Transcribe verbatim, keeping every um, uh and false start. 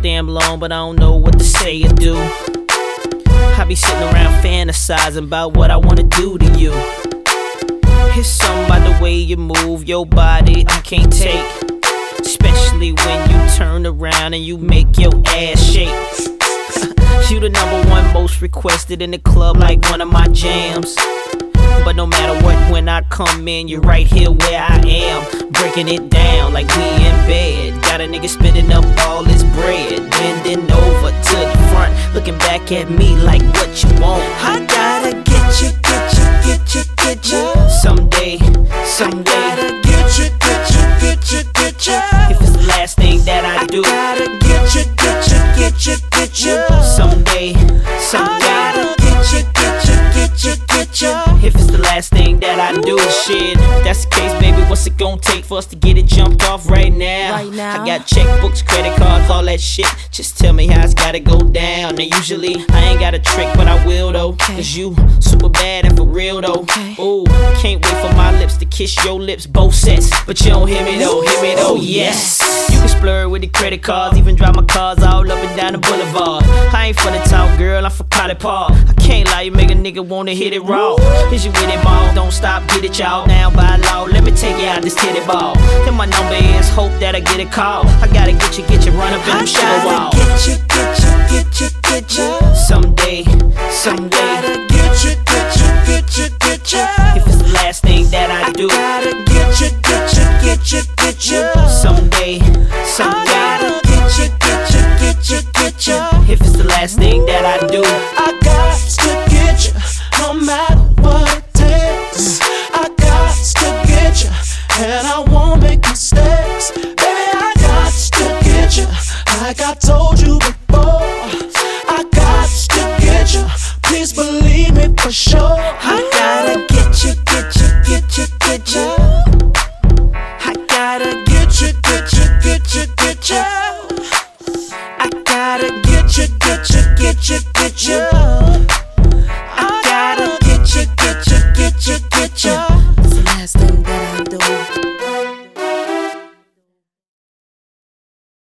damn long, but I don't know what to say or do. I be sitting around fantasizing about what I wanna do to you. It's something about the way you move your body I can't take, especially when you turn around and you make your ass shake. You the number one most requested in the club, like one of my jams. But no matter what, when I come in, you're right here where I am, breaking it down like we in bed. Got a nigga spitting up all his bread, bending over to the front, looking back at me like what you want. I gotta get you, get you, get you, get you. Someday, someday. I gotta get you, get you, get you, get you. If it's the last thing that I do, I gotta get you, get you, get you, get you. Someday, someday. I gotta get you, get you, get you, get you. If it's the last thing that I do, shit. If that's the case, baby, what's it gonna take for us to get it jumped off right now? Right now. I got checkbooks, credit cards, all that shit. Just tell me how it's gotta go down. Now usually I ain't got a trick, but I will though. Cause you super bad and for real though. Ooh, can't wait for my lips to kiss your lips, both sets. But you don't hear me though, hear me though, yes. You can splurge with the credit cards, even drive my cars all up and down the boulevard. I ain't for the talk, girl, I'm for Cotty Park. I can't lie, you make a nigga wanna hit it raw. Is you with it, ball? Don't stop, get it, y'all. Now by law, let me take you out this titty ball. And my number is, hope that I get a call. I gotta get you, get you, run up in the shower wall. Get you, get you, get you, get you. Someday, someday. I gotta get you, get you, get you, get you. If it's the last thing that I do, I gotta get you, get you, get you, get you. Someday, someday. I gotta get you, get you, get you, get you. If it's the last thing that I do, I got to get you, no matter what it takes. I got to get you, and I won't make mistakes. Baby, I got to get you, like I told you before. I got to get you, please believe me for sure. I gotta get you, get you, get you, get you. I gotta get you, get you, get you, get you. I gotta get you, get you, get you, get you.